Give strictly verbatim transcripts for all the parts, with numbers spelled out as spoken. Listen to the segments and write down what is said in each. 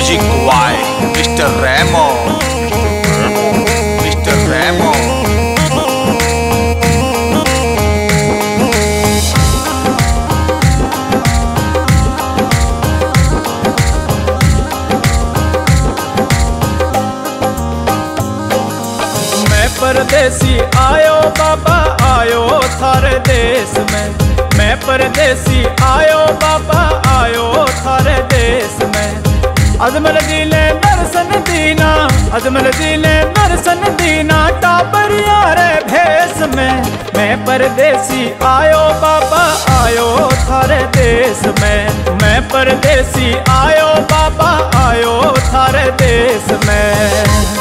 Music वाई mister Remo mister Remo. मैं परदेसी आयो बाबा आयो थारे देश में। मैं परदेसी आयो बाबा आयो थारे देश में। अजमल जी ने दर्शन दीना अजमल जी ने दर्शन दीना टाबरिया रे भेष में। मैं परदेसी आयो बाबा आयो थारे देश में। मैं परदेसी आयो बाबा आयो थारे देश में।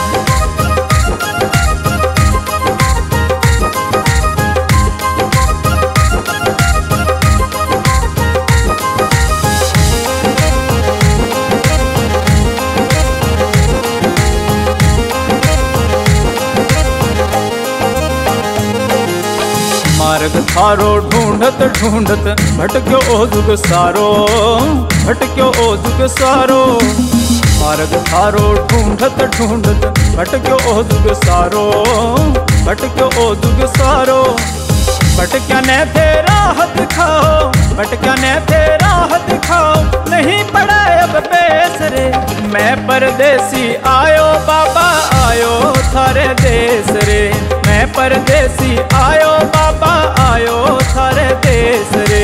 मार्ग थारो ढूंढत ढूंढत भटक्यो ओ जुग सारो भटक्यो ओ जुग सारो। मार्ग थारो ढूंढत ढूंढत भटक्यो ओ जुग सारो भटक्यो ओ जुग सारो। भटक्या ने थे राह दिखाओ भटक्या ने थे राह दिखाओ नहीं पड़ा अब पेश रे। मैं परदेसी आयो बाबा आयो थारे देश रे। मैं परदेसी आयो बाबा आयो थारे देश रे।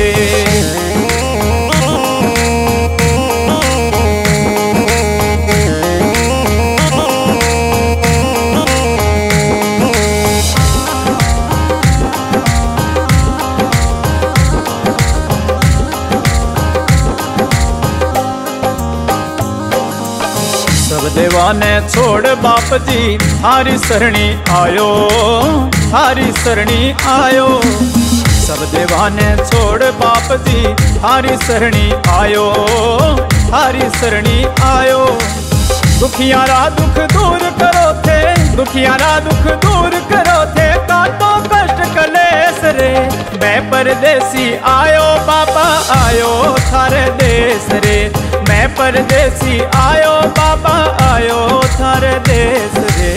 सब देवाने छोड़ बाप जी थारी सरणी आयो थारी सरणी आयो। सब देवाने छोड़ बाप जी थारी सरणी आयो थारी सरणी आयो। दुखियारा दुख दूर करो थे दुखियारा दुख दूर करो थे काटो कष्ट कलेश रे। मैं परदेसी आयो बाबा आयो थारे देश रे। मैं परदेसी आयो बाबा आयो थारे देश रे।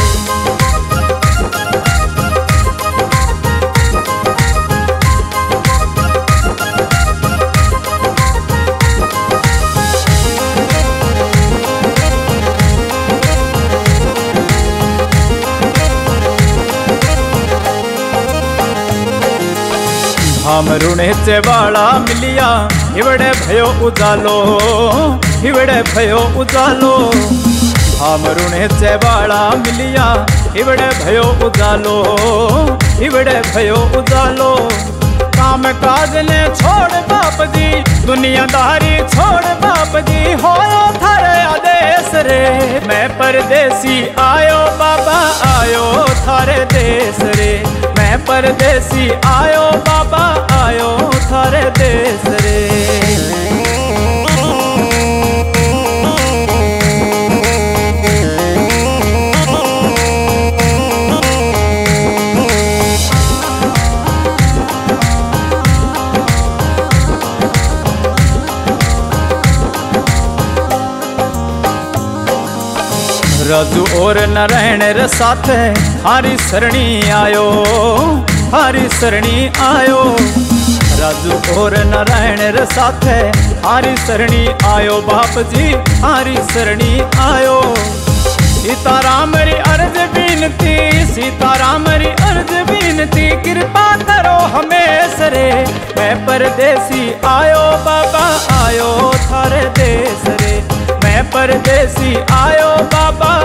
धाम रुणेचे वाला मिलिया हिवड़े भयो उजालो हिवड़े भयो उजालो। धाम रुणेचे वाला मिलिया हिवड़े भयो उजालो हिवड़े भयो उजालो। काम काज ने छोड़ बाप जी दुनियादारी छोड़ बाप जी होयो थारे आदेश रे। मैं परदेसी आयो बाबा आयो थारे देश रे। मैं परदेसी आयो बाबा आयो थारे देश रे। राजू और नारायण रे साथे हारी सरणी आयो हारी सरणी आयो। राजू और नारायण रे साथे हारी सरणी आयो बाप जी हारी सरणी आयो। सीताराम री अर्ज विनती सीताराम री अर्ज विनती कृपा करो हमेश रे। मैं परदेसी आयो बाबा आयो थारे देश रे। मैं परदेसी आयो बाबा